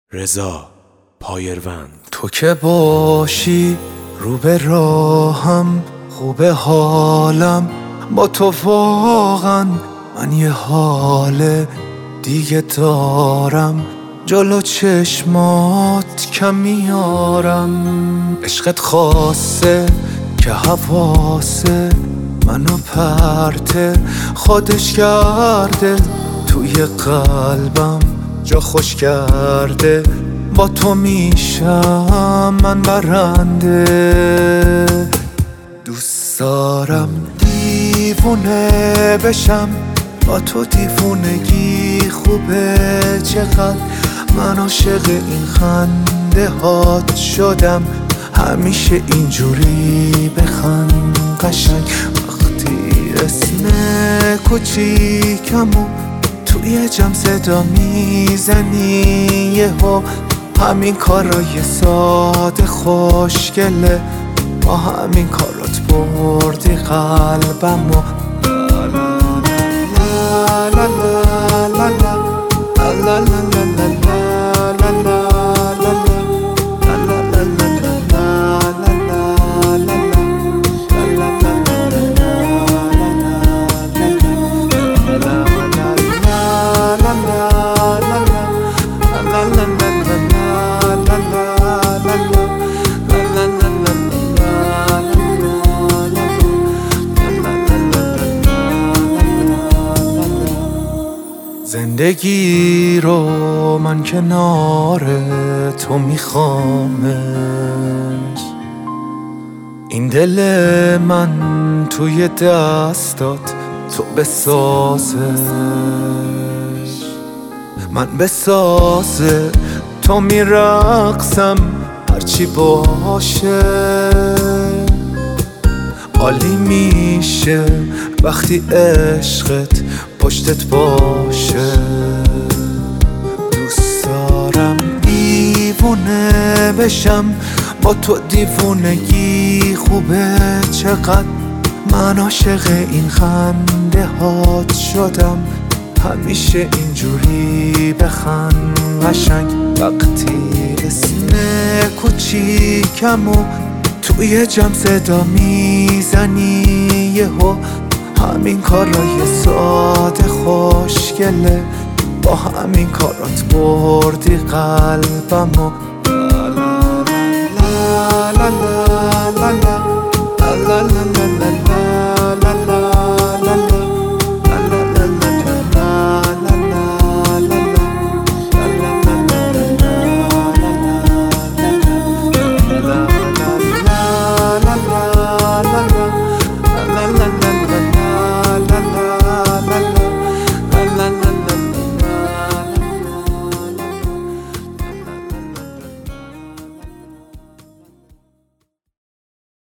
رضا پایروند. تو که باشی رو به راهم خوبه حالم با تو واقعا من یه حال دیگه دارم جلو چشمات کم میارم عشقت خاصه که حواسه منو پرته خودش کرده توی قلبم جا خوش کرده با تو میشم من برنده دوست دارم دیوونه بشم با تو دیوونگی خوبه چقدر من عاشق این خنده هات شدم همیشه اینجوری بخند قشنگ وقتی اسم کوچیکمو توی جمع صدا میزنی یهو همین کارای ساده خوشگله با همین کارات بردی قلبمو لا لا لا لا لا لا لا لا زندگی رو من کنار تو میخوامش این دل من توی دستات تو بسازش من بسازه تو میرقصم هرچی باشه عالی میشه وقتی عشقت پشتت باشه دوست دارم دیوونه بشم با تو دیوونگی خوبه چقدر من عاشق این خنده هات شدم همیشه اینجوری بخند قشنگ وقتی اسم کوچیکمو توی جمع صدا میزنی یهو همین کارای ساده خوشگله با همین کارات بردی قلبمو لا لا لا لا لا لا لا لا لا